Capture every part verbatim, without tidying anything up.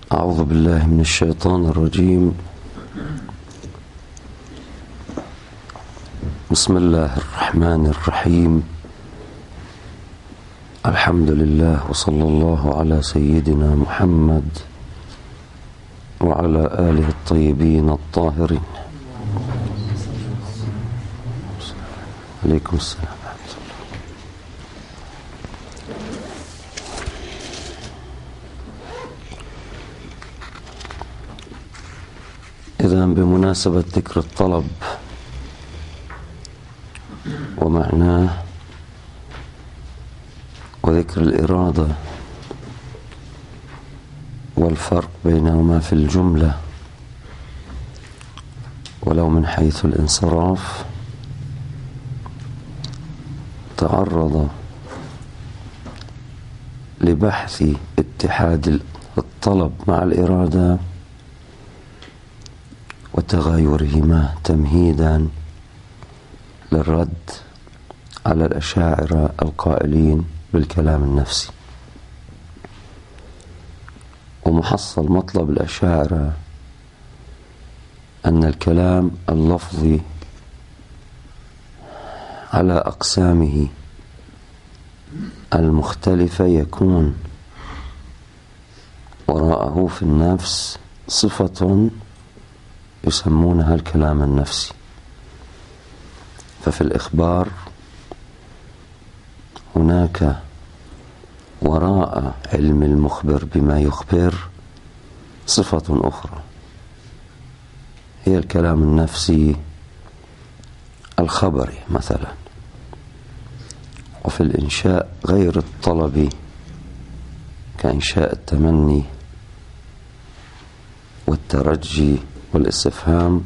أعوذ بالله من الشيطان الرجيم. بسم الله الرحمن الرحيم. الحمد لله وصلى الله على سيدنا محمد وعلى آله الطيبين الطاهرين. عليكم السلام ورحمة الله. إذن بمناسبة ذكر الطلب ومعناه وذكر الإرادة والفرق بينهما في الجملة ولو من حيث الانصراف، تعرض لبحث اتحاد الطلب مع الإرادة وتغايرهما تمهيدا للرد على الأشاعرة القائلين بالكلام النفسي. ومحصل مطلب الأشاعرة أن الكلام اللفظي على أقسامه المختلفة يكون وراءه في النفس صفة يسمونها الكلام النفسي. ففي الإخبار هناك وراء علم المخبر بما يخبر صفة أخرى هي الكلام النفسي الخبري مثلا. وفي الإنشاء غير الطلبي كإنشاء التمني والترجي والاستفهام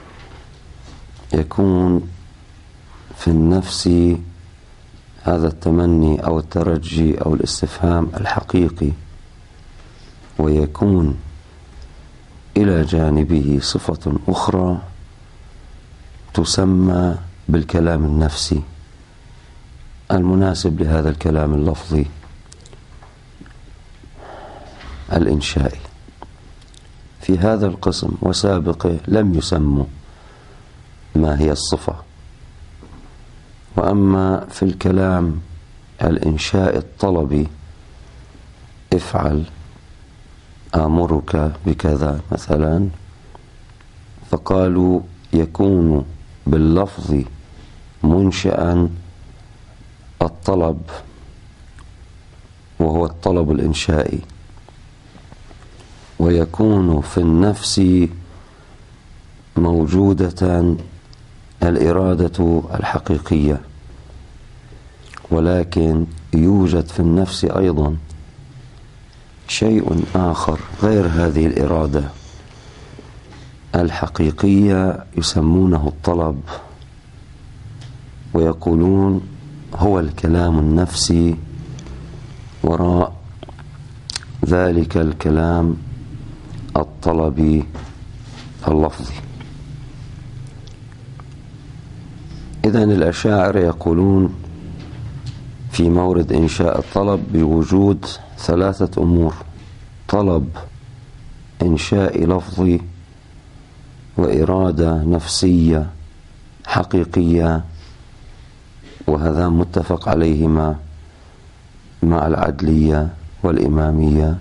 يكون في النفس هذا التمني أو الترجي أو الاستفهام الحقيقي، ويكون إلى جانبه صفة أخرى تسمى بالكلام النفسي المناسب لهذا الكلام اللفظي الإنشائي. في هذا القسم وسابقه لم يسموا ما هي الصفة. وأما في الكلام الإنشاء الطلبي افعل آمرك بكذا مثلا، فقالوا يكون باللفظ منشأ الطلب وهو الطلب الإنشائي، ويكون في النفس موجودة الإرادة الحقيقية، ولكن يوجد في النفس أيضا شيء آخر غير هذه الإرادة الحقيقية يسمونه الطلب، ويقولون هو الكلام النفسي وراء ذلك الكلام الطلبي اللفظي. إذن الأشاعرة يقولون في مورد إنشاء الطلب بوجود ثلاثة أمور: طلب إنشاء لفظي، وإرادة نفسية حقيقية، وهذا متفق عليهما مع العدلية والإمامية،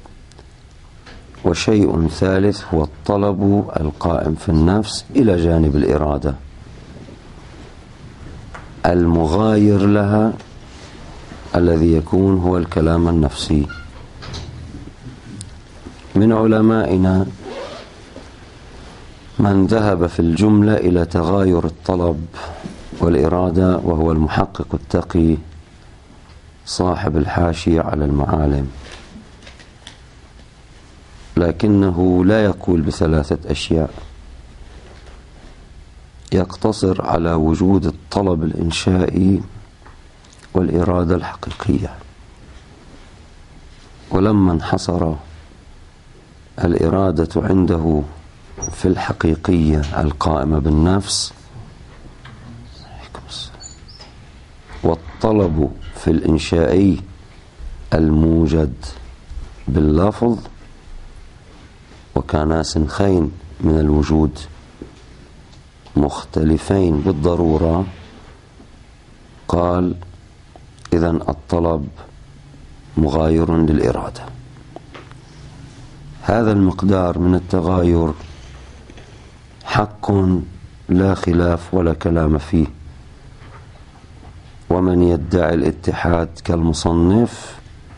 وشيء ثالث هو الطلب القائم في النفس إلى جانب الإرادة المغاير لها الذي يكون هو الكلام النفسي. من علمائنا من ذهب في الجملة إلى تغاير الطلب والإرادة، وهو المحقق التقي صاحب الحاشية على المعالم، لكنه لا يقول بثلاثة أشياء، يقتصر على وجود الطلب الإنشائي والإرادة الحقيقية. ولما انحصر الإرادة عنده في الحقيقية القائمة بالنفس، والطلب في الإنشائي الموجد باللفظ، وكانا سنخين من الوجود مختلفين بالضرورة، قال إذن الطلب مغاير للإرادة. هذا المقدار من التغاير حق لا خلاف ولا كلام فيه، ومن يدعي الاتحاد كالمصنف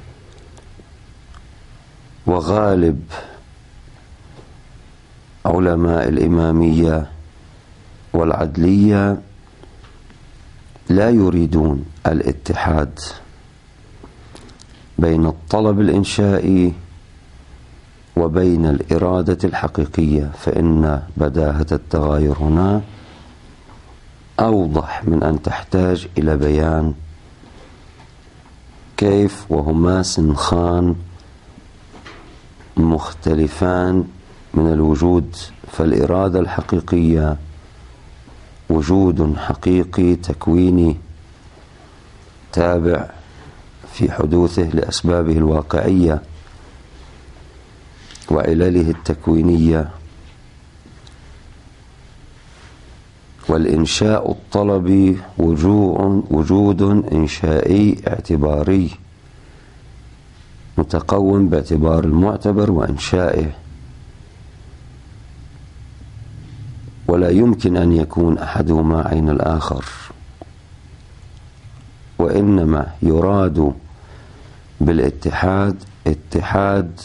وغالب علماء الإمامية والعدلية لا يريدون الاتحاد بين الطلب الإنشائي وبين الإرادة الحقيقية، فإن بداهة التغاير هنا أوضح من أن تحتاج إلى بيان كيف وهما سنخان مختلفان من الوجود. فالإرادة الحقيقية وجود حقيقي تكويني تابع في حدوثه لأسبابه الواقعية وعلله التكوينية، والإنشاء الطلبي وجود إنشائي اعتباري متقوم باعتبار المعتبر وإنشائه، ولا يمكن أن يكون أحدهما عين الآخر، وإنما يراد بالاتحاد اتحاد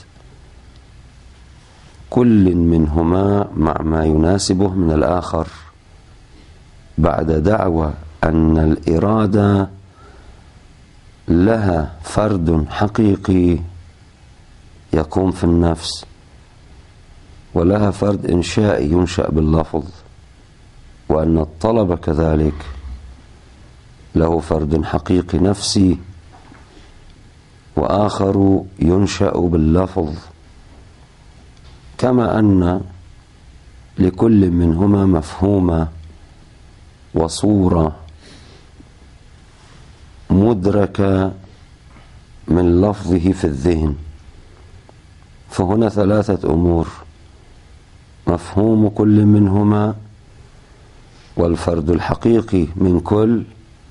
كل منهما مع ما يناسبه من الآخر، بعد دعوى أن الإرادة لها فرد حقيقي يقوم في النفس، ولها فرد إنشائي ينشأ باللفظ، وأن الطلب كذلك له فرد حقيقي نفسي وآخر ينشأ باللفظ، كما أن لكل منهما مفهومة وصورة مدركة من لفظه في الذهن. فهنا ثلاثة أمور: مفهوم كل منهما، والفرد الحقيقي من كل،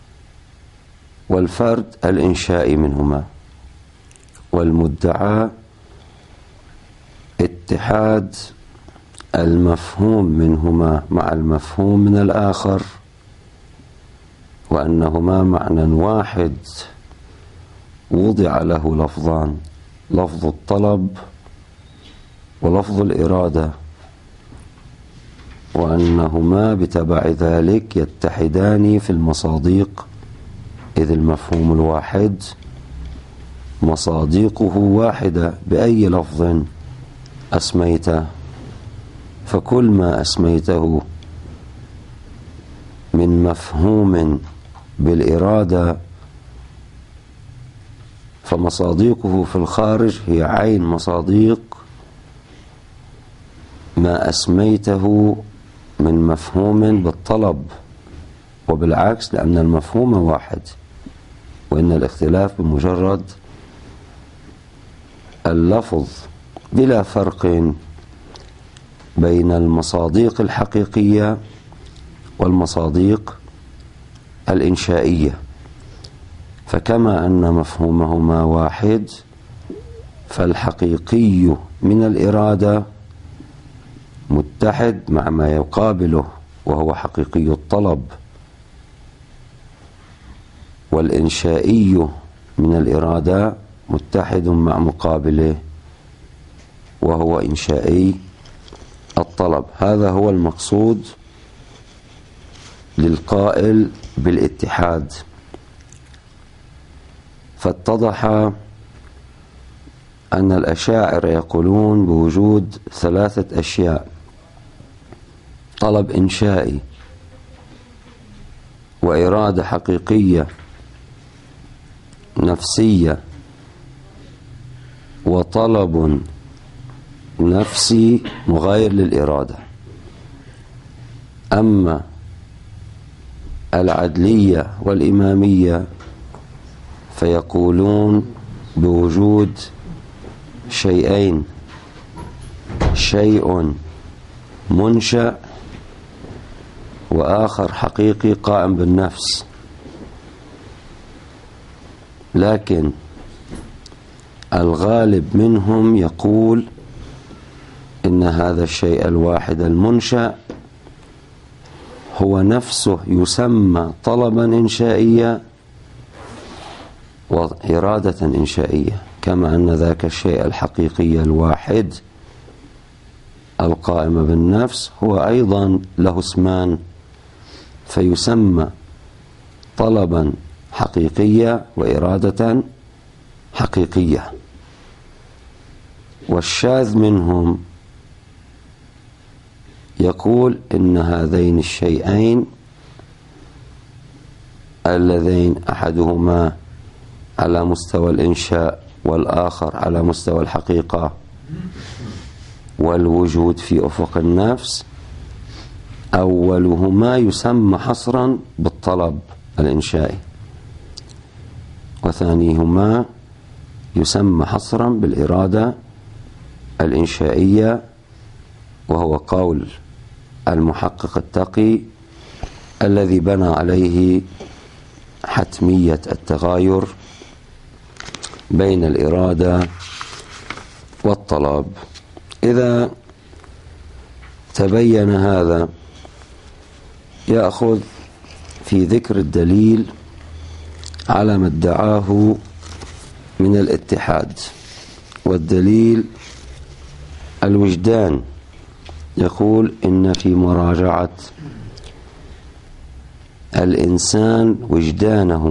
والفرد الإنشائي منهما. والمدعى اتحاد المفهوم منهما مع المفهوم من الآخر، وأنهما معنى واحد وضع له لفظان: لفظ الطلب ولفظ الإرادة، وأنهما بتبع ذلك يتحدان في المصاديق، إذ المفهوم الواحد مصاديقه واحدة بأي لفظ أسميته، فكل ما أسميته من مفهوم بالإرادة فمصاديقه في الخارج هي عين مصاديق ما أسميته من مفهوم بالطلب، وبالعكس، لأن المفهوم واحد، وإن الاختلاف بمجرد اللفظ، بلا فرق بين المصاديق الحقيقية والمصاديق الإنشائية. فكما أن مفهومهما واحد، فالحقيقي من الإرادة متحد مع ما يقابله وهو حقيقي الطلب، والإنشائي من الإرادة متحد مع مقابله وهو إنشائي الطلب. هذا هو المقصود للقائل بالاتحاد. فاتضح أن الأشاعرة يقولون بوجود ثلاثة أشياء: طلب إنشائي، وإرادة حقيقية نفسية، وطلب نفسي مغاير للإرادة. أما العدلية والإمامية فيقولون بوجود شيئين: شيء منشأ وآخر حقيقي قائم بالنفس، لكن الغالب منهم يقول إن هذا الشيء الواحد المنشأ هو نفسه يسمى طلبا إنشائيا وإرادة إنشائية، كما أن ذاك الشيء الحقيقي الواحد القائم بالنفس هو أيضا له اسمان، فيسمى طلبا حقيقية وإرادة حقيقية. والشاذ منهم يقول إن هذين الشيئين اللذين أحدهما على مستوى الإنشاء والآخر على مستوى الحقيقة والوجود في أفق النفس، أولهما يسمى حصرا بالطلب الإنشائي، وثانيهما يسمى حصرا بالإرادة الإنشائية، وهو قول المحقق التقي الذي بنى عليه حتمية التغاير بين الإرادة والطلب. إذا تبين هذا يأخذ في ذكر الدليل على ما ادعاه من الاتحاد، والدليل الوجدان. يقول إن في مراجعة الإنسان وجدانه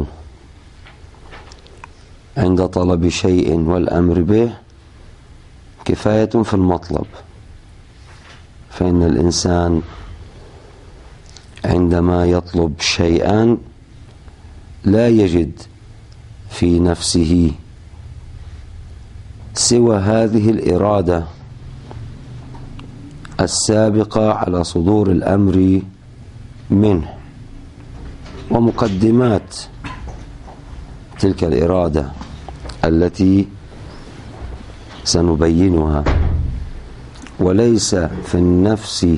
عند طلب شيء والأمر به كفاية في المطلب، فإن الإنسان عندما يطلب شيئا لا يجد في نفسه سوى هذه الإرادة السابقة على صدور الأمر منه ومقدمات تلك الإرادة التي سنبينها، وليس في النفس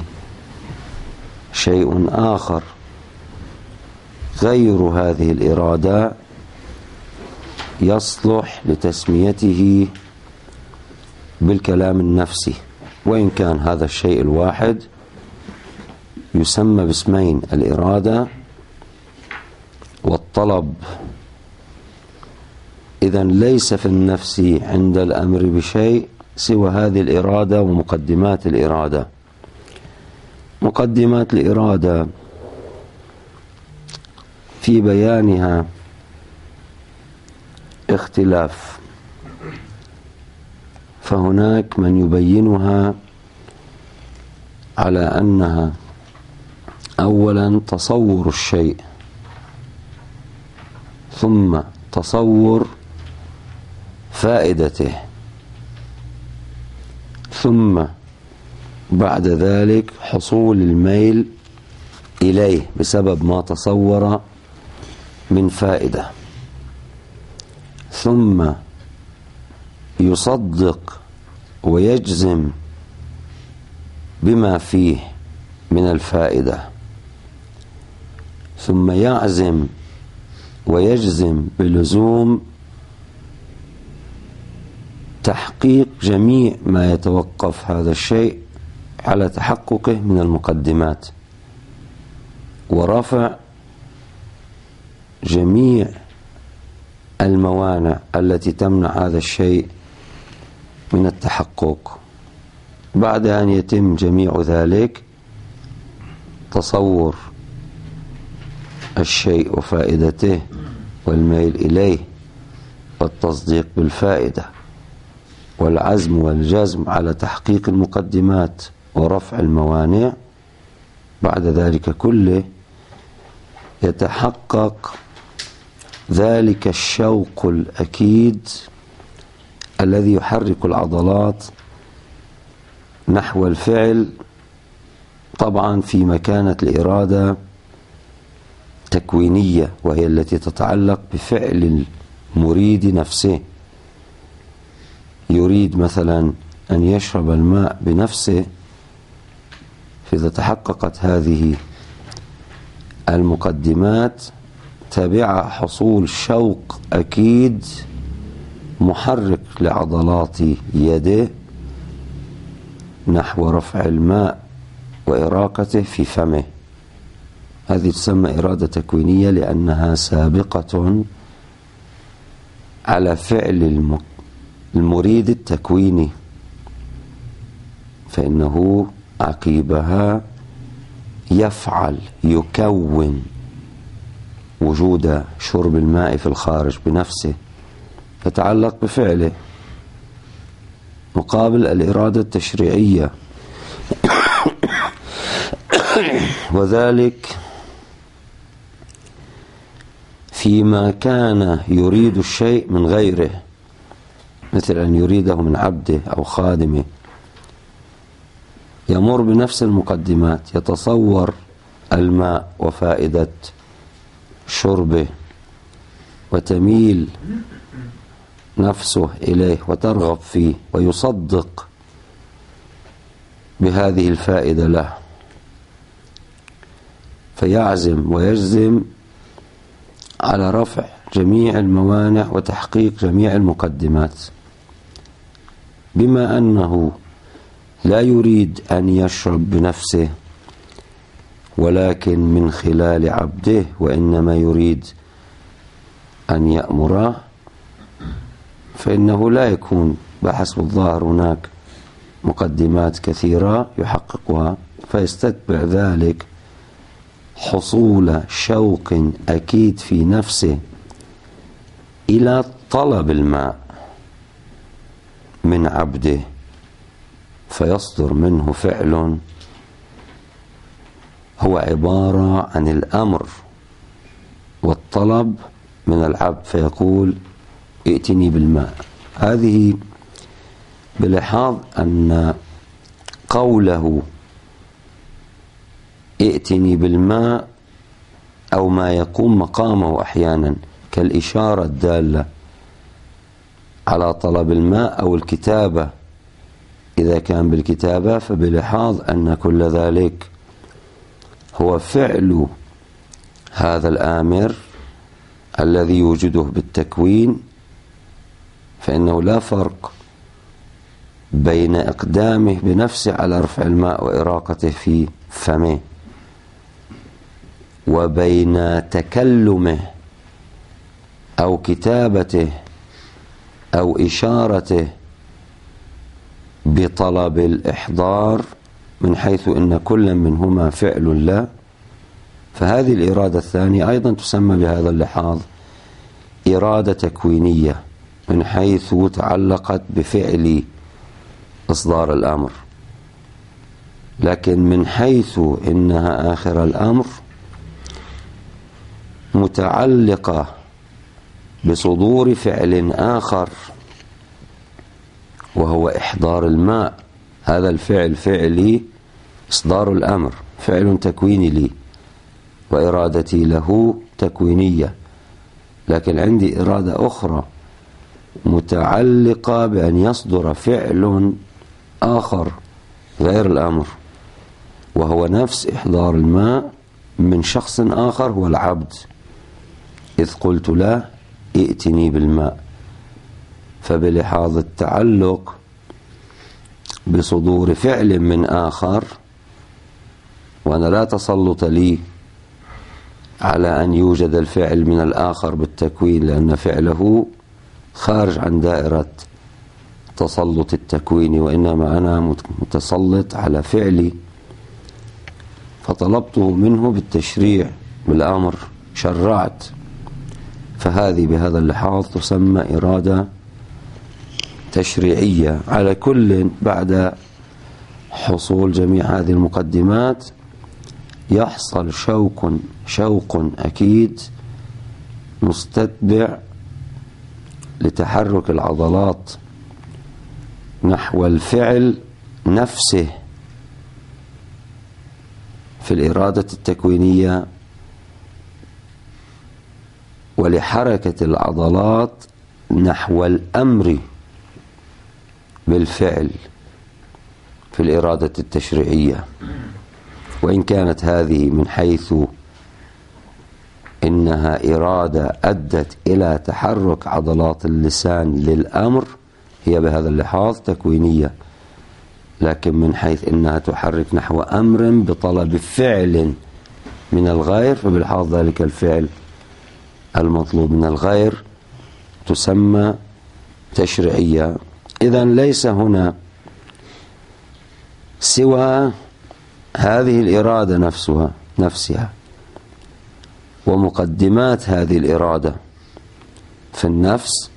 شيء آخر غير هذه الإرادة يصلح لتسميته بالكلام النفسي، وإن كان هذا الشيء الواحد يسمى باسمين: الإرادة والطلب. إذن ليس في النفس عند الأمر بشيء سوى هذه الإرادة ومقدمات الإرادة. مقدمات الإرادة في بيانها اختلاف، فهناك من يبينها على أنها أولا تصور الشيء، ثم تصور فائدته، ثم بعد ذلك حصول الميل إليه بسبب ما تصور من فائدة، ثم يصدق ويجزم بما فيه من الفائدة، ثم يعزم ويجزم بلزوم تحقيق جميع ما يتوقف هذا الشيء على تحققه من المقدمات، ورفع جميع الموانع التي تمنع هذا الشيء من التحقق. بعد أن يتم جميع ذلك تصور الشيء وفائدته والميل إليه والتصديق بالفائدة والعزم والجزم على تحقيق المقدمات ورفع الموانع، بعد ذلك كله يتحقق ذلك الشوق الأكيد الذي يحرك العضلات نحو الفعل، طبعا في مكانة الإرادة تكوينية، وهي التي تتعلق بفعل المريد نفسه. يريد مثلا أن يشرب الماء بنفسه، فإذا تحققت هذه المقدمات تبع حصول شوق أكيد محرك لعضلات يده نحو رفع الماء وإراقته في فمه. هذه تسمى إرادة تكوينية لأنها سابقة على فعل المريد التكويني، فإنه عقيبها يفعل يكون وجود شرب الماء في الخارج بنفسه، يتعلق بفعله، مقابل الإرادة التشريعية. وذلك فيما كان يريد الشيء من غيره، مثل أن يريده من عبده أو خادمه، يمر بنفس المقدمات، يتصور الماء وفائدة شربه وتميل نفسه إليه وترغب فيه ويصدق بهذه الفائدة له، فيعزم ويجزم على رفع جميع الموانع وتحقيق جميع المقدمات، بما أنه لا يريد أن يشرب بنفسه ولكن من خلال عبده، وإنما يريد أن يأمره، فإنه لا يكون بحسب الظاهر هناك مقدمات كثيرة يحققها، فيستتبع ذلك حصول شوق أكيد في نفسه إلى طلب الماء من عبده، فيصدر منه فعل هو عبارة عن الأمر والطلب من العبد، فيقول ائتني بالماء. هذه بلحاظ أن قوله ائتني بالماء أو ما يقوم مقامه أحيانا كالإشارة الدالة على طلب الماء أو الكتابة إذا كان بالكتابة، فبلحاظ أن كل ذلك هو فعل هذا الآمر الذي يوجده بالتكوين، فإنه لا فرق بين إقدامه بنفسه على رفع الماء وإراقته في فمه وبين تكلمه أو كتابته أو إشارته بطلب الإحضار، من حيث أن كل منهما فعل له. فهذه الإرادة الثانية أيضا تسمى بهذا اللحاظ إرادة تكوينية، من حيث تعلقت بفعل إصدار الأمر، لكن من حيث إنها آخر الأمر متعلقة بصدور فعل آخر وهو إحضار الماء. هذا الفعل فعلي، إصدار الأمر فعل تكويني لي، وإرادتي له تكوينية، لكن عندي إرادة أخرى متعلقة بأن يصدر فعل آخر غير الأمر، وهو نفس إحضار الماء من شخص آخر هو العبد، إذ قلت له ائتني بالماء. فبلحاظ التعلق بصدور فعل من آخر، وأنا لا تسلط لي على أن يوجد الفعل من الآخر بالتكوين، لأن فعله خارج عن دائرة تسلط التكوين، وإنما أنا متسلط على فعلي، فطلبته منه بالتشريع بالأمر، شرعت. فهذه بهذا اللحاظ تسمى إرادة تشريعية. على كل بعد حصول جميع هذه المقدمات يحصل شوق شوق أكيد مستتبع لتحرك العضلات نحو الفعل نفسه في الإرادة التكوينية، ولحركة العضلات نحو الأمر بالفعل في الإرادة التشريعية، وإن كانت هذه من حيث إنها إرادة أدت إلى تحرك عضلات اللسان للأمر هي بهذا اللحاظ تكوينية، لكن من حيث إنها تحرك نحو أمر بطلب فعل من الغير فبالحاظ ذلك الفعل المطلوب من الغير تسمى تشريعية. إذن ليس هنا سوى هذه الإرادة نفسها نفسها ومقدمات هذه الإرادة في النفس،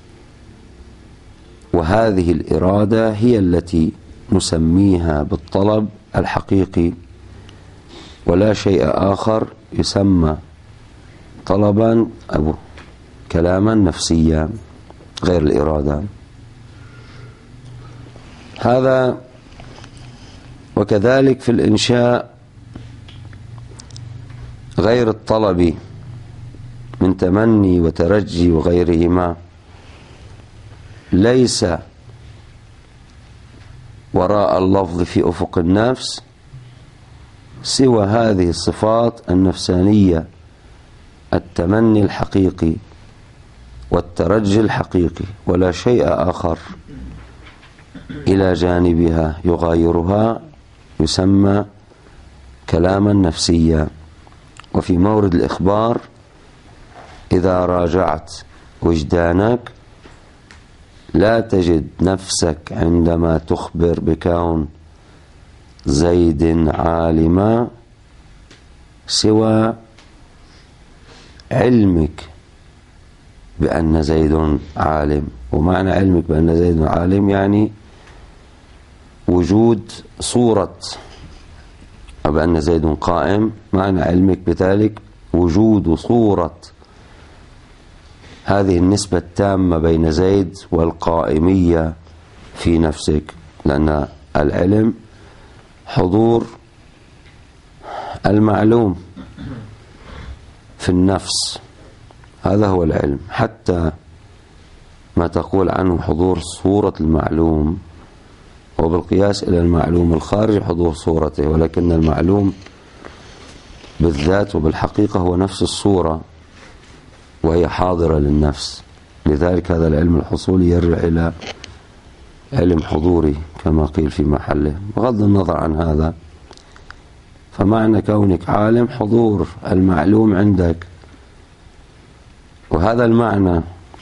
وهذه الإرادة هي التي نسميها بالطلب الحقيقي، ولا شيء آخر يسمى طلبا أو كلاما نفسيا غير الإرادة. هذا وكذلك في الإنشاء غير الطلب من تمني وترجي وغيرهما، ليس وراء اللفظ في أفق النفس سوى هذه الصفات النفسانية: التمني الحقيقي والترجي الحقيقي، ولا شيء آخر إلى جانبها يغايرها يسمى كلاما نفسيا. وفي مورد الإخبار إذا راجعت وجدانك لا تجد نفسك عندما تخبر بكون زيد عالما سوى علمك بأن زيد عالم. ومعنى علمك بأن زيد عالم يعني وجود صورة، وبأن زيد قائم معنى علمك بذلك وجود صورة هذه النسبة التامة بين زيد والقائمية في نفسك، لأن العلم حضور المعلوم في النفس، هذا هو العلم. حتى ما تقول عنه حضور صورة المعلوم، وبالقياس إلى المعلوم الخارج حضور صورته، ولكن المعلوم بالذات وبالحقيقة هو نفس الصورة وهي حاضرة للنفس. لذلك هذا العلم الحصولي يرجع إلى علم حضوري كما قيل في محله. بغض النظر عن هذا، فمعنى كونك عالم حضور المعلوم عندك، وهذا المعنى،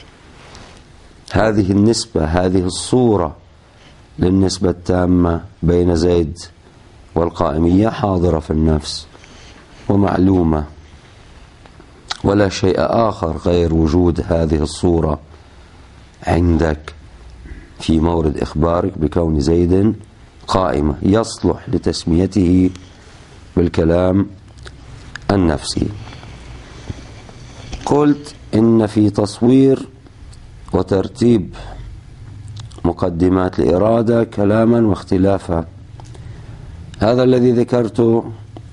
هذه النسبة، هذه الصورة للنسبة التامة بين زيد والقائمية حاضرة في النفس ومعلومة، ولا شيء آخر غير وجود هذه الصورة عندك في مورد إخبارك بكون زيد قائمة يصلح لتسميته بالكلام النفسي. قلت إن في تصوير وترتيب مقدمات الإرادة كلاما واختلافا. هذا الذي ذكرته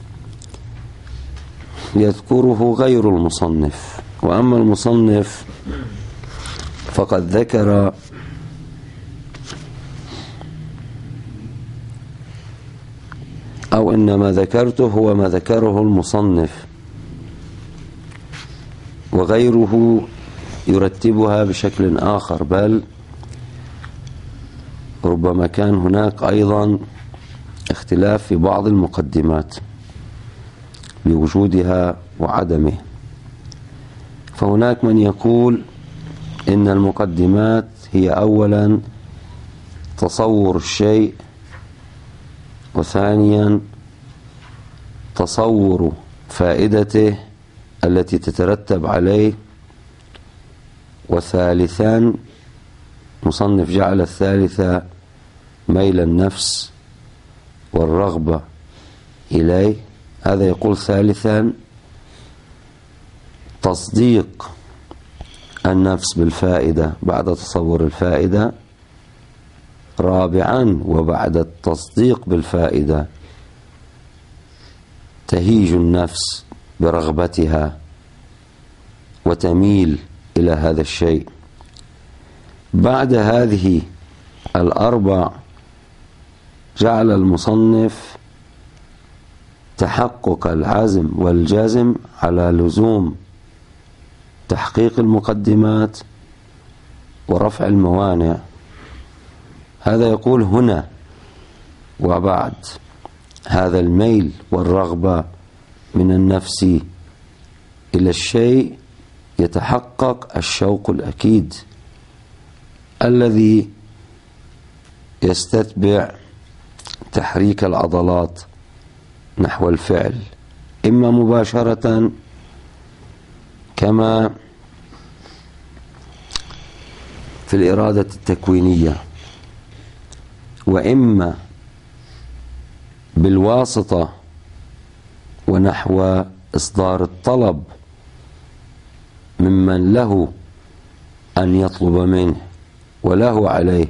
يذكره غير المصنف، وأما المصنف فقد ذكر أو إنما ذكرته هو ما ذكره المصنف، وغيره يرتبها بشكل آخر، بل ربما كان هناك أيضا اختلاف في بعض المقدمات بوجودها وعدمه. فهناك من يقول إن المقدمات هي أولا تصور الشيء، وثانيا تصور فائدته التي تترتب عليه، وثالثا مصنف جعل الثالثة ميل النفس والرغبة إليه. هذا يقول ثالثا تصديق النفس بالفائدة بعد تصور الفائدة. رابعا وبعد التصديق بالفائدة تهيج النفس برغبتها وتميل إلى هذا الشيء. بعد هذه الأربع جعل المصنف تحقق العزم والجزم على لزوم تحقيق المقدمات ورفع الموانع. هذا يقول هنا وبعد هذا الميل والرغبة من النفس إلى الشيء يتحقق الشوق الأكيد الذي يستتبع تحريك العضلات نحو الفعل، إما مباشرة كما في الإرادة التكوينية، وإما بالواسطة ونحو إصدار الطلب ممن له أن يطلب منه وله عليه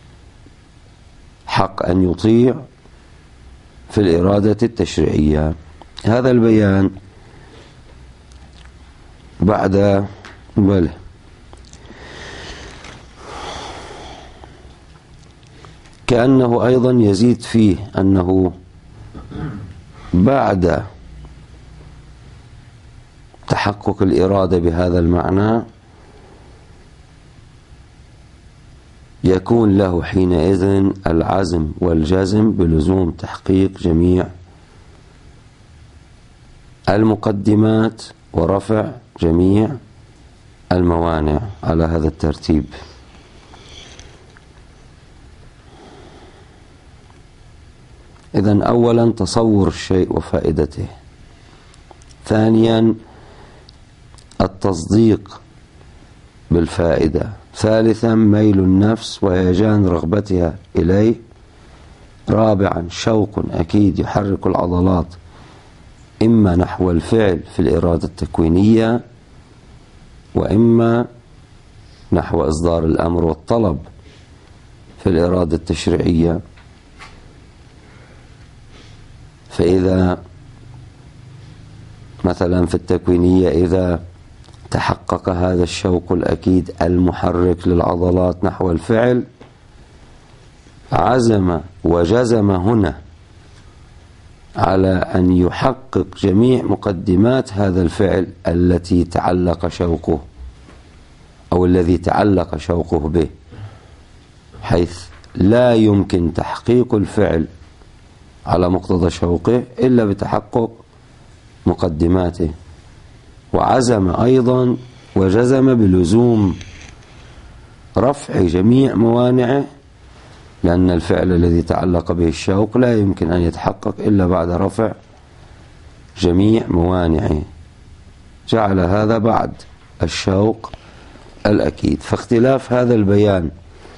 حق أن يطيع في الإرادة التشريعية. هذا البيان بعد بله كأنه أيضا يزيد فيه أنه بعد تحقق الإرادة بهذا المعنى يكون له حينئذ العزم والجزم بلزوم تحقيق جميع المقدمات ورفع جميع الموانع على هذا الترتيب. إذن أولا تصور الشيء وفائدته، ثانيا التصديق بالفائدة، ثالثا ميل النفس وهيجان رغبتها إليه، رابعا شوق أكيد يحرك العضلات إما نحو الفعل في الإرادة التكوينية وإما نحو إصدار الأمر والطلب في الإرادة التشريعية. فإذا مثلا في التكوينية إذا تحقق هذا الشوق الأكيد المحرك للعضلات نحو الفعل عزم وجزم هنا على أن يحقق جميع مقدمات هذا الفعل التي تعلق شوقه أو الذي تعلق شوقه به، حيث لا يمكن تحقيق الفعل على مقتضى شوقه إلا بتحقق مقدماته. وعزم أيضا وجزم بلزوم رفع جميع موانعه، لأن الفعل الذي تعلق به الشوق لا يمكن أن يتحقق إلا بعد رفع جميع موانعه. جعل هذا بعد الشوق الأكيد. فاختلاف هذا البيان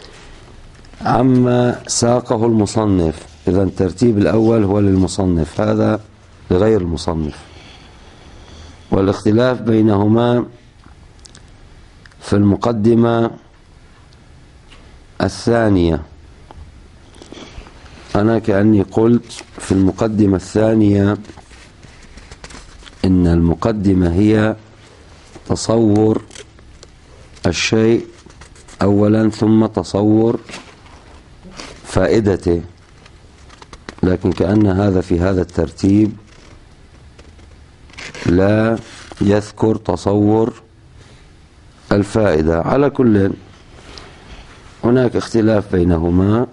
عما ساقه المصنف، إذا الترتيب الأول هو للمصنف، هذا لغير المصنف، والاختلاف بينهما في المقدمة الثانية. أنا كأني قلت في المقدمة الثانية إن المقدمة هي تصور الشيء أولا ثم تصور فائدته، لكن كأن هذا في هذا الترتيب لا يذكر تصور الفائدة. على كل هناك اختلاف بينهما،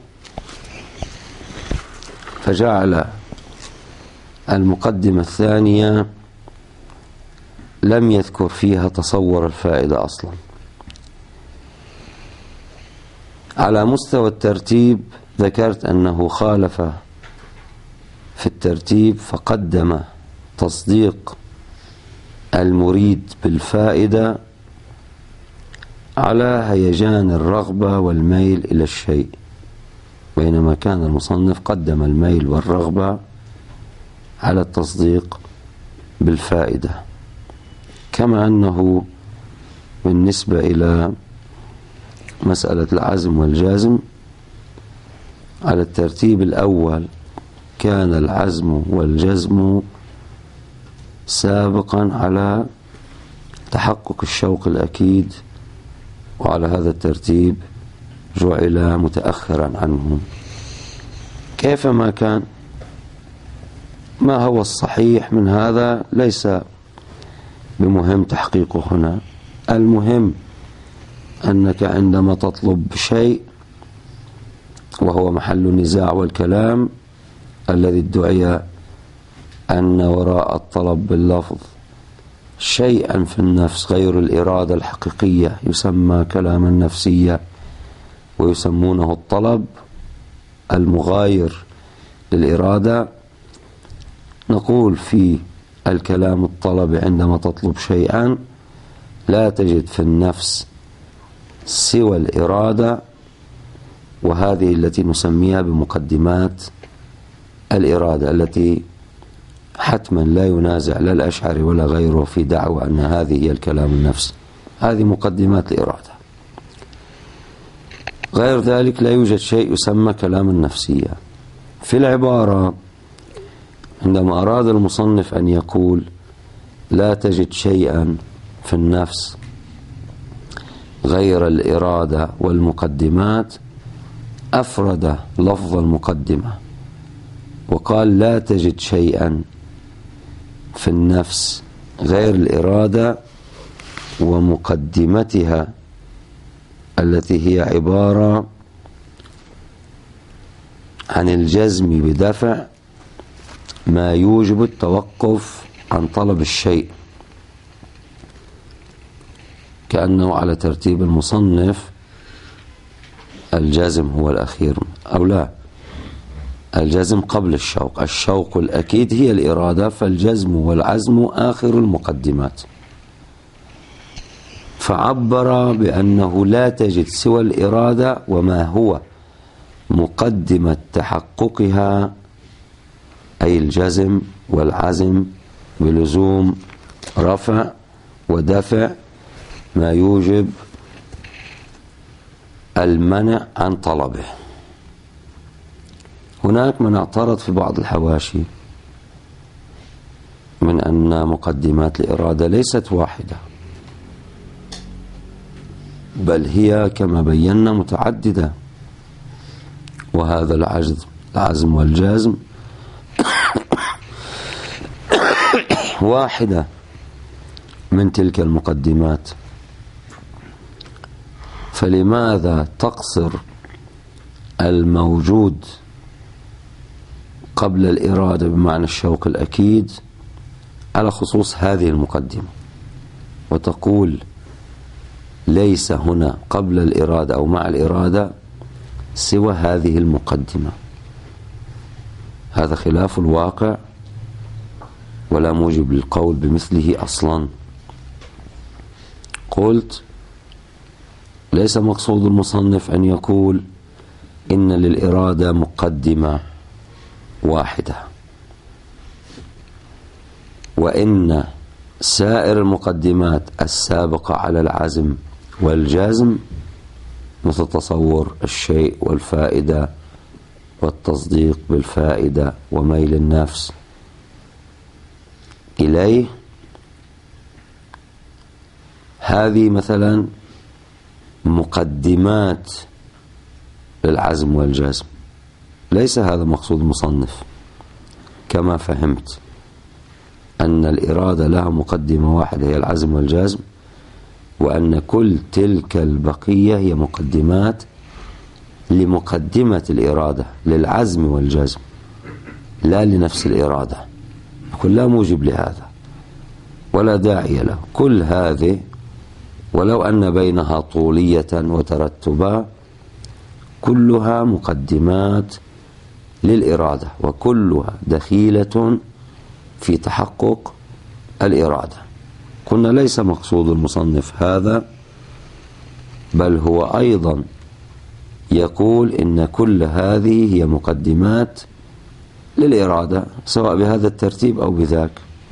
فجعل المقدمة الثانية لم يذكر فيها تصور الفائدة أصلا. على مستوى الترتيب ذكرت أنه خالف في الترتيب فقدم تصديق المريد بالفائدة على هيجان الرغبة والميل إلى الشيء، بينما كان المصنف قدم الميل والرغبة على التصديق بالفائدة. كما أنه بالنسبة إلى مسألة العزم والجازم على الترتيب الأول كان العزم والجزم سابقا على تحقق الشوق الأكيد، وعلى هذا الترتيب جعل متأخرا عنه. كيفما كان. ما هو الصحيح من هذا ليس بمهم تحقيقه هنا. المهم أنك عندما تطلب شيء وهو محل النزاع والكلام الذي ادعي أن وراء الطلب باللفظ شيئا في النفس غير الإرادة الحقيقية يسمى كلاما نفسيا، ويسمونه الطلب المغاير للإرادة. نقول في الكلام الطلب عندما تطلب شيئا لا تجد في النفس سوى الإرادة، وهذه التي نسميها بمقدمات الإرادة، التي حتما لا ينازع لا الأشعري ولا غيره في دعوى أن هذه هي الكلام النفسي. هذه مقدمات الإرادة. غير ذلك لا يوجد شيء يسمى كلاما نفسيا. في العبارة عندما أراد المصنف أن يقول لا تجد شيئا في النفس غير الإرادة والمقدمات، أفرد لفظ المقدمة وقال لا تجد شيئا في النفس غير الإرادة ومقدمتها التي هي عبارة عن الجزم بدفع ما يوجب التوقف عن طلب الشيء، كأنه على ترتيب المصنف الجزم هو الأخير أو لا، الجزم قبل الشوق. الشوق الأكيد هي الإرادة، فالجزم والعزم آخر المقدمات. فعبر بأنه لا تجد سوى الإرادة وما هو مقدمة تحققها، أي الجزم والعزم بلزوم رفع ودفع ما يوجب المنع عن طلبه. هناك من اعترض في بعض الحواشي من أن مقدمات الإرادة ليست واحدة، بل هي كما بينا متعددة، وهذا العجز العزم والجزم واحدة من تلك المقدمات. فلماذا تقصر الموجود قبل الإرادة بمعنى الشوق الأكيد على خصوص هذه المقدمة، وتقول ليس هنا قبل الإرادة أو مع الإرادة سوى هذه المقدمة؟ هذا خلاف الواقع ولا موجب للقول بمثله أصلا. قلت ليس مقصود المصنف أن يقول إن للإرادة مقدمة واحدة وإن سائر المقدمات السابقة على العزم والجزم مثل تصور الشيء والفائدة والتصديق بالفائدة وميل النفس إليه، هذه مثلا مقدمات للعزم والجزم. ليس هذا مقصود المصنف كما فهمت أن الإرادة لها مقدمة واحدة هي العزم والجزم، وأن كل تلك البقية هي مقدمات لمقدمة الإرادة للعزم والجزم لا لنفس الإرادة. يقول لا موجب لهذا ولا داعي له. كل هذه ولو أن بينها طولية وترتبا كلها مقدمات للإرادة وكلها دخيلة في تحقق الإرادة. قلنا ليس مقصود المصنف هذا، بل هو أيضا يقول إن كل هذه هي مقدمات للإرادة سواء بهذا الترتيب أو بذاك،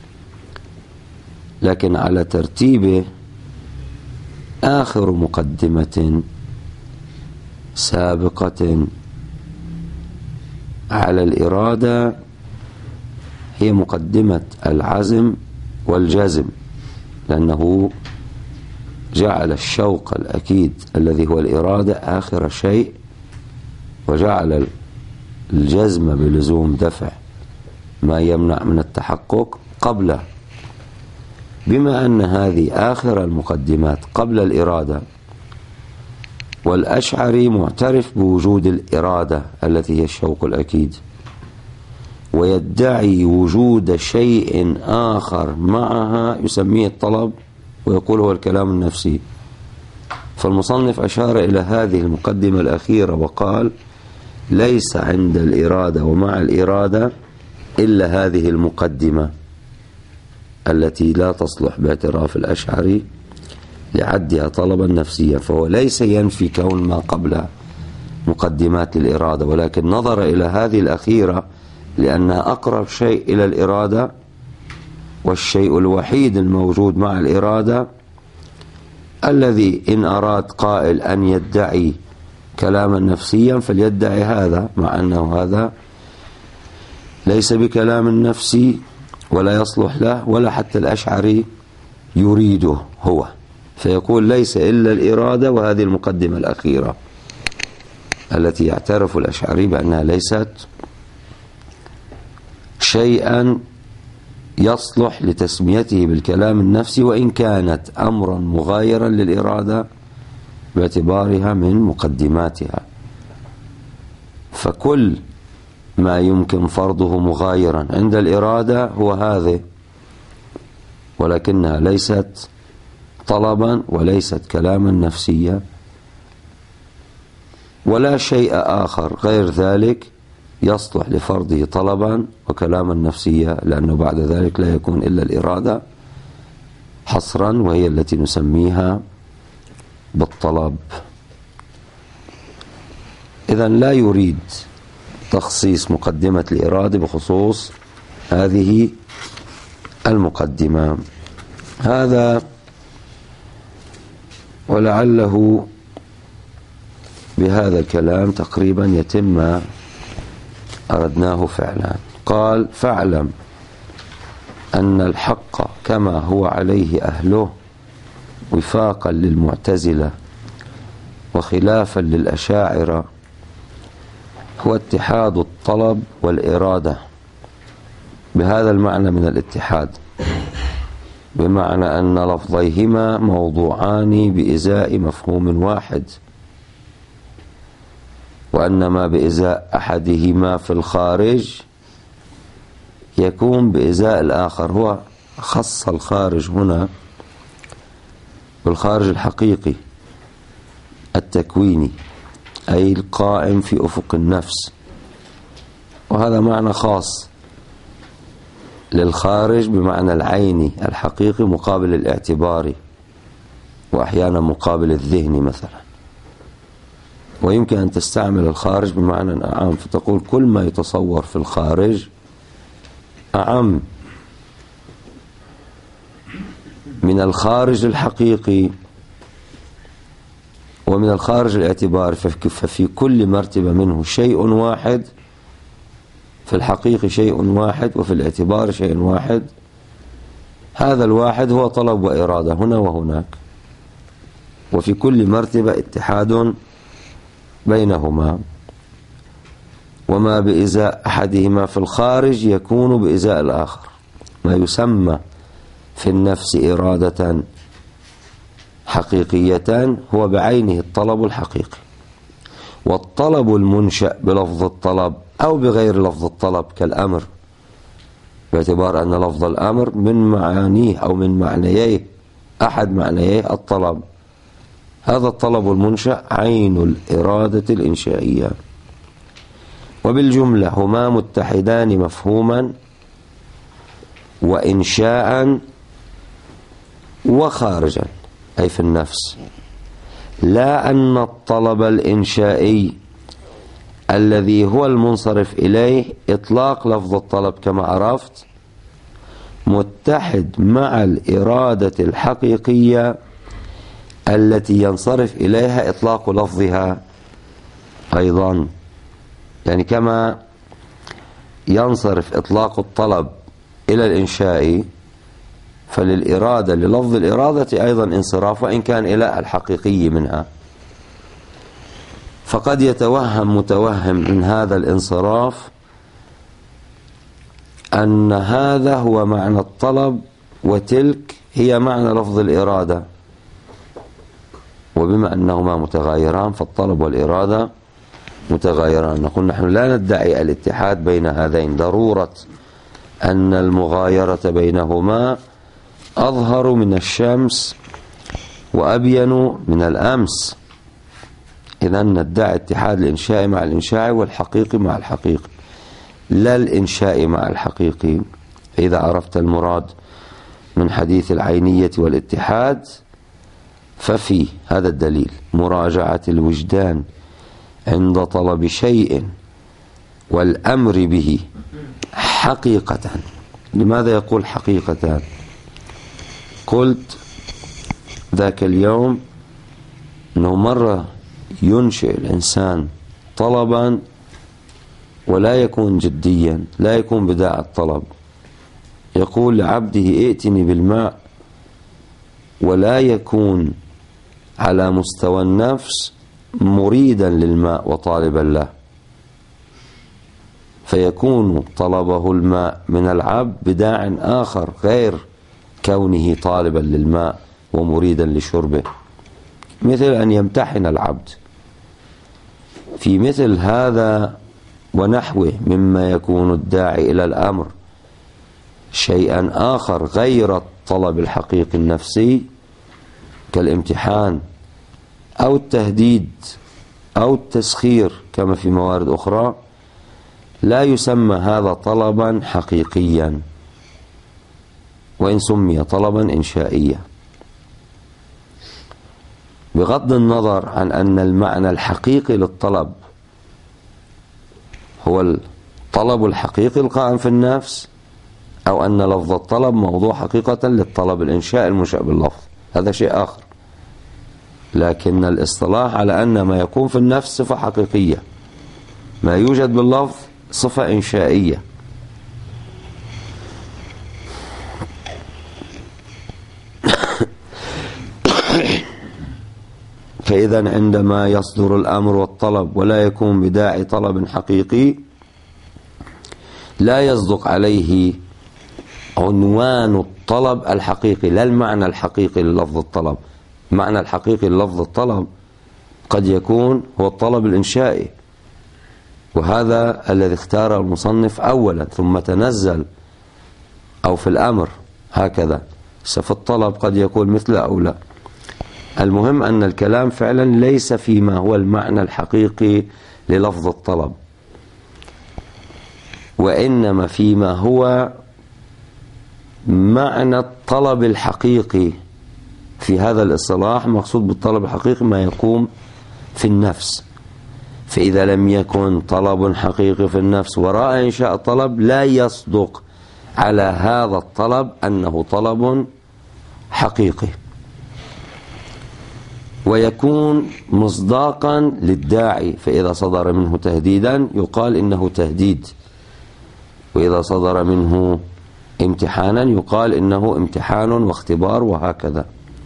لكن على ترتيبه آخر مقدمة سابقة على الإرادة هي مقدمة العزم والجزم، لأنه جعل الشوق الأكيد الذي هو الإرادة آخر شيء، وجعل الجزم بلزوم دفع ما يمنع من التحقق قبله، بما أن هذه آخر المقدمات قبل الإرادة، والأشعري معترف بوجود الإرادة التي هي الشوق الأكيد، ويدعي وجود شيء آخر معها يسميه الطلب ويقول هو الكلام النفسي. فالمصنف أشار إلى هذه المقدمة الأخيرة وقال: ليس عند الإرادة ومع الإرادة إلا هذه المقدمة التي لا تصلح باعتراف الأشعري لعدها طلبا نفسيا. فهو ليس ينفي كون ما قبل مقدمات الإرادة، ولكن نظر إلى هذه الأخيرة لأنها أقرب شيء إلى الإرادة، والشيء الوحيد الموجود مع الإرادة الذي إن أراد قائل أن يدعي كلاما نفسيا فليدعي هذا، مع أنه هذا ليس بكلام نفسي ولا يصلح له ولا حتى الأشعري يريده هو. فيقول ليس إلا الإرادة وهذه المقدمة الأخيرة التي يعترف الأشعري بأنها ليست شيئا يصلح لتسميته بالكلام النفسي، وإن كانت أمرا مغايرا للإرادة باعتبارها من مقدماتها. فكل ما يمكن فرضه مغايرا عند الإرادة هو هذه، ولكنها ليست طلبا وليست كلاما نفسيا، ولا شيء آخر غير ذلك يصلح لفرضه طلبا وكلاما نفسيا، لأنه بعد ذلك لا يكون إلا الإرادة حصرا، وهي التي نسميها بالطلب. إذن لا يريد تخصيص مقدمة الإرادة بخصوص هذه المقدمة. هذا ولعله بهذا الكلام تقريبا يتم ما أردناه فعلا. قال: فاعلم أن الحق كما هو عليه أهله وفاقا للمعتزلة وخلافا للأشاعرة هو اتحاد الطلب والإرادة، بهذا المعنى من الاتحاد، بمعنى أن لفظيهما موضوعان بإزاء مفهوم واحد، وأن ما بإزاء أحدهما في الخارج يكون بإزاء الآخر. هو خص الخارج هنا بالخارج الحقيقي التكويني، أي القائم في أفق النفس، وهذا معنى خاص للخارج بمعنى العيني الحقيقي مقابل الاعتباري، وأحيانا مقابل الذهني مثلا. ويمكن أن تستعمل الخارج بمعنى أعم، فتقول كل ما يتصور في الخارج أعم من الخارج الحقيقي ومن الخارج الاعتباري. ففي كل مرتبة منه شيء واحد، في الحقيقي شيء واحد وفي الاعتبار شيء واحد. هذا الواحد هو طلب وإرادة هنا وهناك، وفي كل مرتبة اتحاد بينهما. وما بإزاء أحدهما في الخارج يكون بإزاء الآخر. ما يسمى في النفس إرادة حقيقية هو بعينه الطلب الحقيقي، والطلب المنشأ بلفظ الطلب أو بغير لفظ الطلب كالأمر، باعتبار أن لفظ الأمر من معانيه أو من معنييه أحد معنييه الطلب. هذا الطلب المنشأ عين الإرادة الإنشائية. وبالجملة هما متحدان مفهوما وإنشاء وخارجا، أي في النفس، لا أن الطلب الإنشائي الذي هو المنصرف إليه إطلاق لفظ الطلب كما عرفت متحد مع الإرادة الحقيقية التي ينصرف إليها إطلاق لفظها أيضا. يعني كما ينصرف إطلاق الطلب إلى الإنشاء، فللإرادة للفظ الإرادة أيضا انصراف، وإن كان إلى الحقيقي منها. فقد يتوهم متوهم من هذا الانصراف أن هذا هو معنى الطلب وتلك هي معنى لفظ الإرادة، وبما أنهما متغايران فالطلب والإرادة متغايران. نقول نحن لا ندعي الاتحاد بين هذين، ضرورة أن المغايرة بينهما أظهر من الشمس وأبين من الأمس. إذن ندعي اتحاد الإنشاء مع الإنشاء والحقيقي مع الحقيقي، لا الإنشاء مع الحقيقي. إذا عرفت المراد من حديث العينية والاتحاد ففي هذا الدليل مراجعة الوجدان عند طلب شيء والأمر به حقيقة. لماذا يقول حقيقة؟ قلت ذاك اليوم أنه مرة ينشئ الإنسان طلبا ولا يكون جديا، لا يكون بداعي الطلب، يقول لعبده ائتني بالماء ولا يكون على مستوى النفس مريدا للماء وطالبا له، فيكون طلبه الماء من العبد بداع آخر غير كونه طالبا للماء ومريدا لشربه، مثل أن يمتحن العبد. في مثل هذا ونحوه مما يكون الداعي إلى الأمر شيئا آخر غير الطلب الحقيقي النفسي كالامتحان أو التهديد أو التسخير كما في موارد أخرى، لا يسمى هذا طلبا حقيقيا وإن سمي طلبا إنشائيا، بغض النظر عن أن المعنى الحقيقي للطلب هو الطلب الحقيقي القائم في النفس، أو أن لفظ الطلب موضوع حقيقة للطلب الإنشاء المنشأ باللفظ، هذا شيء آخر. لكن الاصطلاح على أن ما يكون في النفس صفة حقيقية، ما يوجد باللفظ صفة إنشائية. فإذا عندما يصدر الأمر والطلب ولا يكون بداعي طلب حقيقي، لا يصدق عليه عنوان الطلب الحقيقي، لا المعنى الحقيقي للفظ الطلب. المعنى الحقيقي للفظ الطلب قد يكون هو الطلب الإنشائي، وهذا الذي اختاره المصنف أولا ثم تنزل، أو في الأمر هكذا. ففي الطلب قد يكون مثل أو لا. المهم أن الكلام فعلا ليس فيما هو المعنى الحقيقي للفظ الطلب، وإنما فيما هو معنى الطلب الحقيقي. في هذا الاصطلاح مقصود بالطلب الحقيقي ما يقوم في النفس، فإذا لم يكن طلب حقيقي في النفس وراء إنشاء الطلب لا يصدق على هذا الطلب أنه طلب حقيقي، ويكون مصداقا للداعي. فإذا صدر منه تهديدا يقال إنه تهديد، وإذا صدر منه امتحانا يقال إنه امتحان واختبار، وهكذا.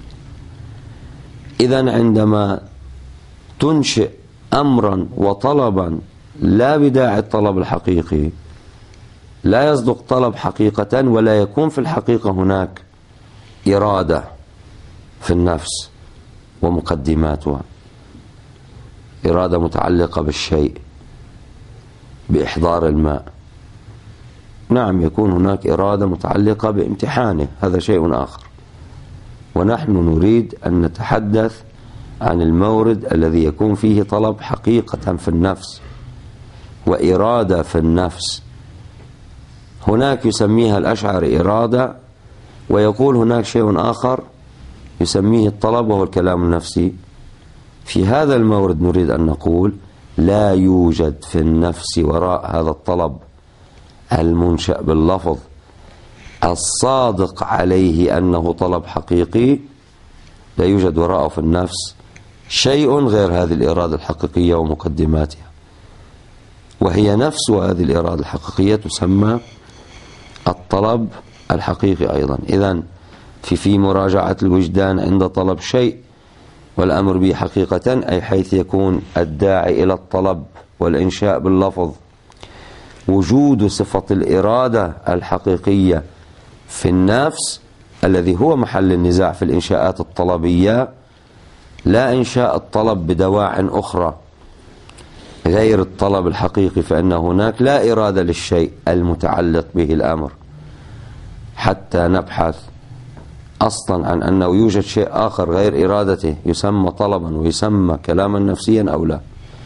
إذن عندما تنشئ أمرا وطلبا لا بداعي الطلب الحقيقي، لا يصدق طلب حقيقة، ولا يكون في الحقيقة هناك إرادة في النفس ومقدماتها، إرادة متعلقة بالشيء، بإحضار الماء. نعم يكون هناك إرادة متعلقة بامتحانه، هذا شيء آخر. ونحن نريد أن نتحدث عن المورد الذي يكون فيه طلب حقيقة في النفس وإرادة في النفس. هناك يسميها الأشعري إرادة، ويقول هناك شيء آخر يسميه الطلب وهو الكلام النفسي. في هذا المورد نريد أن نقول لا يوجد في النفس وراء هذا الطلب المنشأ باللفظ الصادق عليه أنه طلب حقيقي، لا يوجد وراءه في النفس شيء غير هذه الإرادة الحقيقية ومقدماتها، وهي نفس هذه الإرادة الحقيقية تسمى الطلب الحقيقي أيضا. إذن في في مراجعة الوجدان عند طلب شيء والأمر به حقيقة أي حيث يكون الداعي إلى الطلب والإنشاء باللفظ وجود صفة الإرادة الحقيقية في النفس الذي هو محل النزاع في الإنشاءات الطلبية، لا إنشاء الطلب بدواع أخرى غير الطلب الحقيقي، فإن هناك لا إرادة للشيء المتعلق به الأمر حتى نبحث أصلا عن أنه يوجد شيء آخر غير إرادته يسمى طلبا ويسمى كلاما نفسيا أو لا.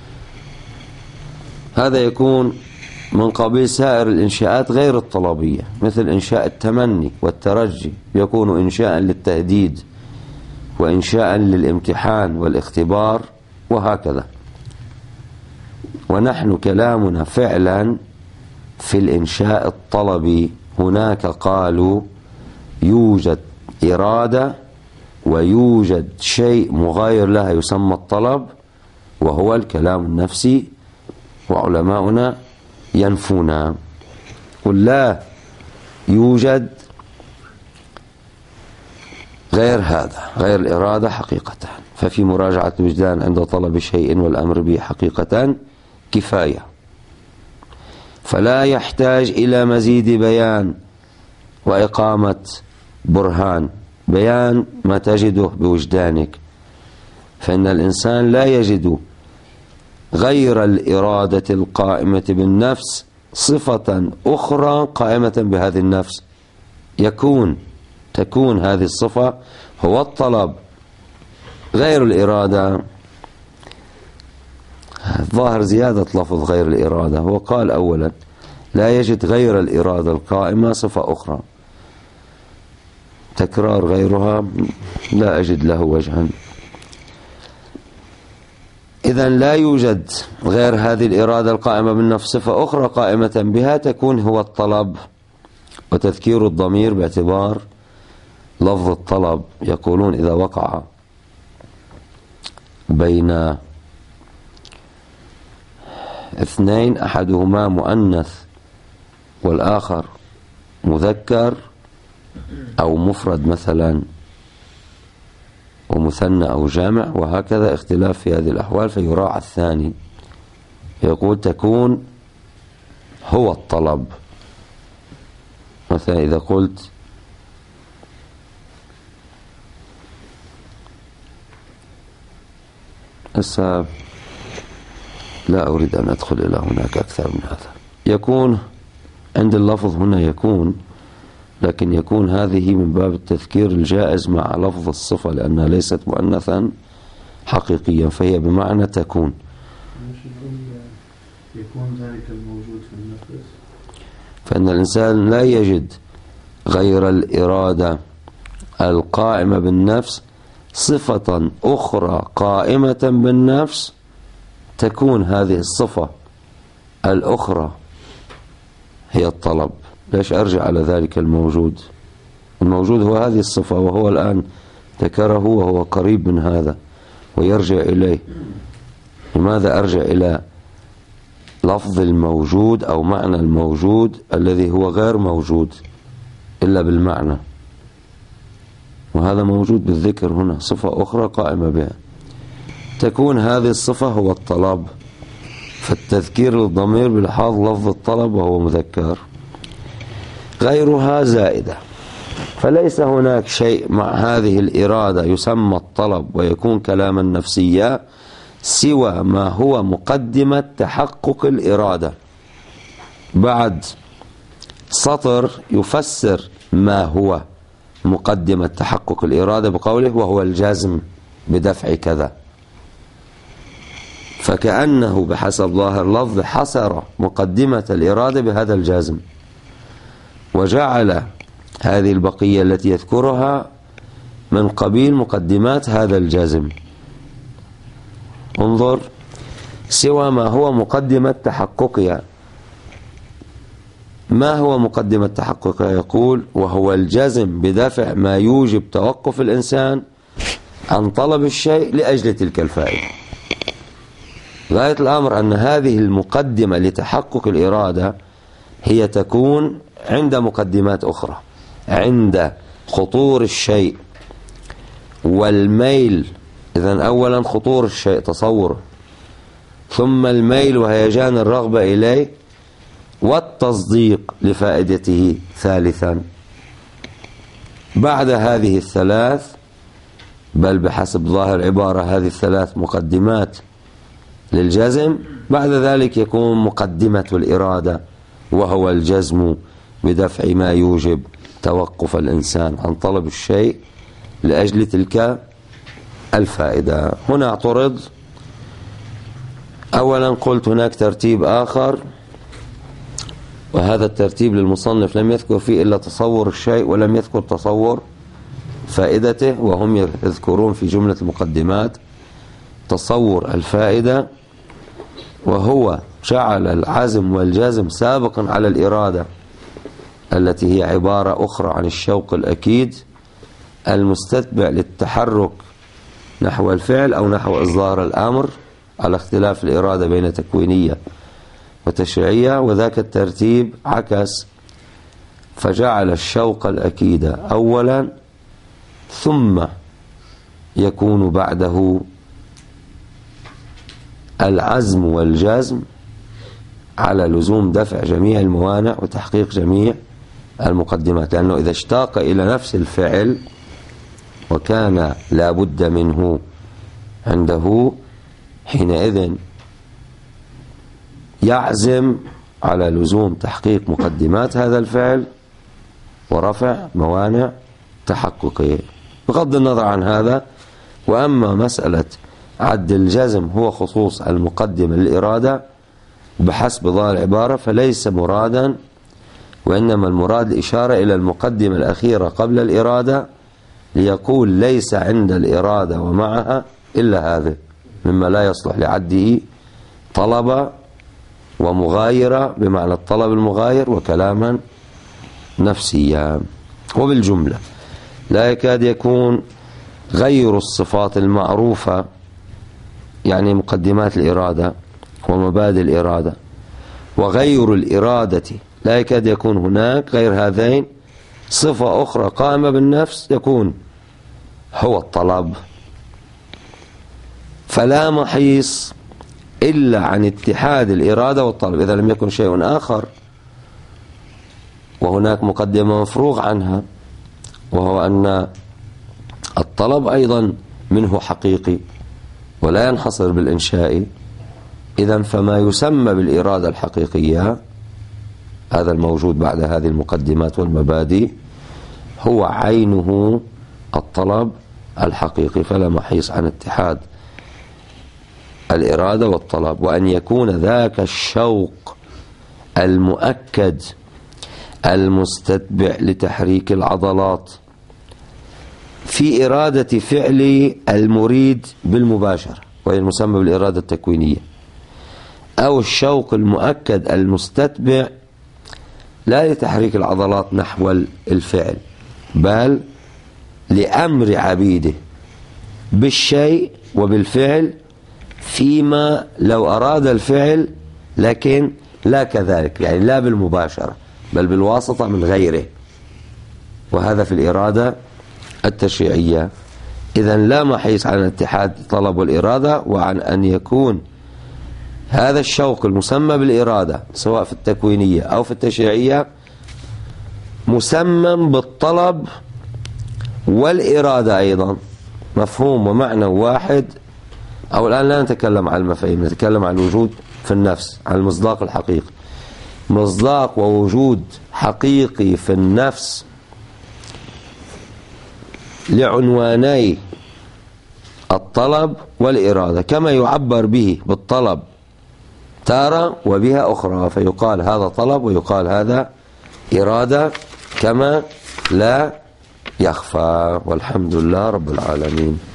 هذا يكون من قبيل سائر الإنشاءات غير الطلبية، مثل إنشاء التمني والترجي يكون إنشاء للتهديد وإنشاء للامتحان والاختبار وهكذا. ونحن كلامنا فعلا في الإنشاء الطلبي، هناك قالوا يوجد إرادة ويوجد شيء مغاير لها يسمى الطلب وهو الكلام النفسي، وعلماؤنا ينفون ولا يوجد غير هذا، غير الإرادة حقيقة. ففي مراجعة الوجدان عند طلب شيء والأمر به حقيقة كفاية، فلا يحتاج إلى مزيد بيان وإقامة برهان، بيان ما تجده بوجدانك، فإن الإنسان لا يجد غير الإرادة القائمة بالنفس صفة أخرى قائمة بهذه النفس يكون تكون هذه الصفة هو الطلب. غير الإرادة ظاهر زيادة لفظ غير الإرادة، هو قال أولا لا يجد غير الإرادة القائمة صفة أخرى، تكرار غيرها لا أجد له وجها. إذن لا يوجد غير هذه الإرادة القائمة بالنفس صفة أخرى قائمة بها تكون هو الطلب. وتذكير الضمير باعتبار لفظ الطلب، يقولون إذا وقع بين اثنين أحدهما مؤنث والآخر مذكر أو مفرد مثلا ومثنى أو جامع وهكذا اختلاف في هذه الأحوال، فيراعى الثاني، يقول تكون هو الطلب. مثلا إذا قلت أسا لا أريد أن أدخل إلى هناك أكثر من هذا، يكون عند اللفظ هنا يكون، لكن يكون هذه من باب التذكير الجائز مع لفظ الصفة لأنها ليست مؤنثا حقيقيا، فهي بمعنى تكون. يكون ذلك الموجود في النفس، فإن الإنسان لا يجد غير الإرادة القائمة بالنفس صفة أخرى قائمة بالنفس تكون هذه الصفة الأخرى هي الطلب. ليش أرجع على ذلك الموجود؟ الموجود هو هذه الصفة، وهو الآن ذكره وهو قريب من هذا ويرجع إليه. لماذا أرجع إلى لفظ الموجود أو معنى الموجود الذي هو غير موجود إلا بالمعنى؟ وهذا موجود بالذكر هنا، صفة أخرى قائمة بها تكون هذه الصفة هو الطلب. فالتذكير للضمير بلحاظ لفظ الطلب وهو مذكر، غيرها زائدة، فليس هناك شيء مع هذه الإرادة يسمى الطلب ويكون كلاما نفسيا سوى ما هو مقدمة تحقق الإرادة. بعد سطر يفسر ما هو مقدمة تحقق الإرادة بقوله وهو الجزم بدفع كذا، فكأنه بحسب ظاهر لفظ حصر مقدمة الإرادة بهذا الجزم وجعل هذه البقية التي يذكرها من قبيل مقدمات هذا الجزم. انظر، سوى ما هو مقدمة تحققها. ما هو مقدمة تحققها؟ يقول وهو الجزم بدفع ما يوجب توقف الإنسان عن طلب الشيء لأجل تلك الفائدة. غاية الأمر أن هذه المقدمة لتحقق الإرادة هي تكون عند مقدمات أخرى، عند خطور الشيء والميل إذن أولا خطور الشيء تصوره، ثم الميل وهيجان الرغبة إليه، والتصديق لفائدته ثالثا. بعد هذه الثلاث، بل بحسب ظاهر العبارة هذه الثلاث مقدمات للجزم، بعد ذلك يكون مقدمة الإرادة وهو الجزم بدفع ما يوجب توقف الإنسان عن طلب الشيء لأجل تلك الفائدة. هنا اعترض. أولا قلت هناك ترتيب آخر، وهذا الترتيب للمصنف لم يذكر فيه إلا تصور الشيء ولم يذكر تصور فائدته، وهم يذكرون في جملة المقدمات تصور الفائدة، وهو جعل العزم والجزم سابقا على الإرادة التي هي عبارة أخرى عن الشوق الأكيد المستتبع للتحرك نحو الفعل أو نحو إصدار الأمر، على اختلاف الإرادة بين تكوينية وتشريعية. وذاك الترتيب عكس، فجعل الشوق الأكيد أولا، ثم يكون بعده العزم والجزم على لزوم دفع جميع الموانع وتحقيق جميع المقدمات، لأنه إذا اشتاق إلى نفس الفعل وكان لا بد منه عنده، حينئذ يعزم على لزوم تحقيق مقدمات هذا الفعل ورفع موانع تحققه. بغض النظر عن هذا، وأما مسألة عد الجزم هو خصوص المقدمة للإرادة بحسب ظاهر العبارة فليس مرادا، وإنما المراد الإشارة إلى المقدمة الأخيرة قبل الإرادة، ليقول ليس عند الإرادة ومعها إلا هذا مما لا يصلح لعده طلب ومغايرة بمعنى الطلب المغاير وكلاما نفسيا. وبالجملة لا يكاد يكون غير الصفات المعروفة، يعني مقدمات الإرادة ومبادئ الإرادة، وغير الإرادة لا يكاد يكون هناك غير هذين صفة أخرى قائمة بالنفس يكون هو الطلب، فلا محيص إلا عن اتحاد الإرادة والطلب إذا لم يكن شيء آخر. وهناك مقدمة مفروغ عنها، وهو أن الطلب أيضا منه حقيقي ولا ينحصر بالإنشاء. إذن فما يسمى بالإرادة الحقيقية هذا الموجود بعد هذه المقدمات والمبادئ هو عينه الطلب الحقيقي، فلا محيص عن اتحاد الإرادة والطلب، وأن يكون ذاك الشوق المؤكد المستتبع لتحريك العضلات في إرادة فعل المريد بالمباشرة وهي المسمى بالإرادة التكوينية، أو الشوق المؤكد المستتبع لا لتحريك العضلات نحو الفعل بل لأمر عبيده بالشيء وبالفعل، فيما لو أراد الفعل لكن لا كذلك، يعني لا بالمباشرة بل بالواسطة من غيره، وهذا في الإرادة التشريعية. إذن لا محيص عن اتحاد الطلب والإرادة، وعن أن يكون هذا الشوق المسمى بالإرادة سواء في التكوينية أو في التشريعية مسمى بالطلب والإرادة أيضا، مفهوم ومعنى واحد. أو الآن لا نتكلم عن المفاهيم، نتكلم عن الوجود في النفس، عن المصداق الحقيقي، مصداق ووجود حقيقي في النفس لعنواني الطلب والإرادة، كما يعبر به بالطلب تارة وبها أخرى، فيقال هذا طلب ويقال هذا إرادة كما لا يخفى. والحمد لله رب العالمين.